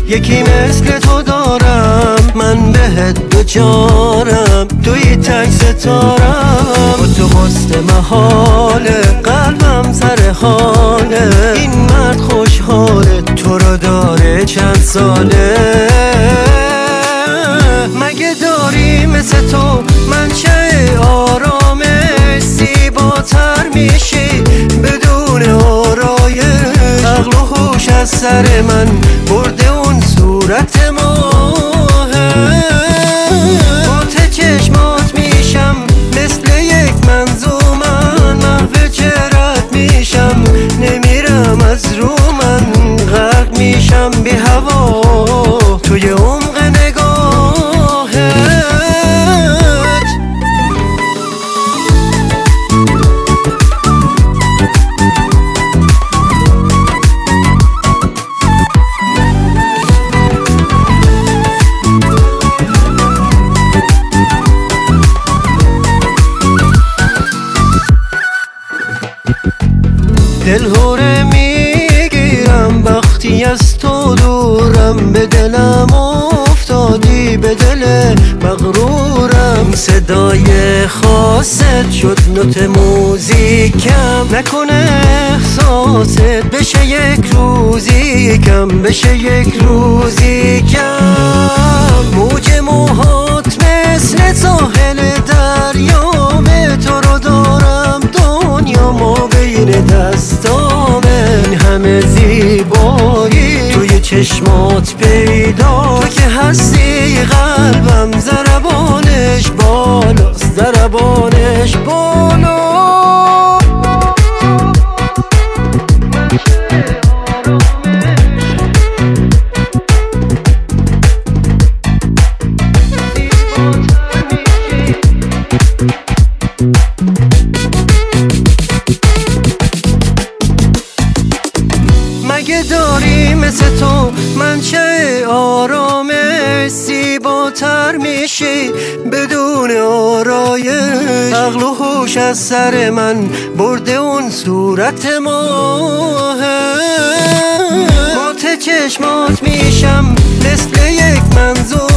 یکی مثل تو دارم، من بهت دوچارم، توی تک ستارم، با تو حسن محاله، قلبم سر حاله، این مرد خوشحاله، تو رو داره چند ساله. مگه داری مثل تو منشأ آرامش، زیباتر میشی بدون آرایش، عقل و هوش از سر من برده اون صورت ماهه. با ته چشمات میشم مثل یک منظومن، محو چهرت میشم نمیرم از رو من، غرق میشم بی هوا توی عمق نگاهت. دلهوره میگیرم وقتی از تو دورم، به دلم افتادی به دل مغرورم، صدای خاصت شد نوت موزیکم، نکنه احساست بشه یک روزی کم، بشه یک روزی کم. موج موهات مثل ساحل دریامه، تو رو دارم دنیا ما بین دستامه، این همه زیبایی توی چشمات پیدا، تو که هستی قلبم ضربانش بالاست، ضربانش بالا. مگه داری مثل تو منشأ آرامش، زیباتر میشی بدون آرایش، عقل و هوش از سر من برده اون صورت ماهه. با ته چشمات میشم مثل یک منظور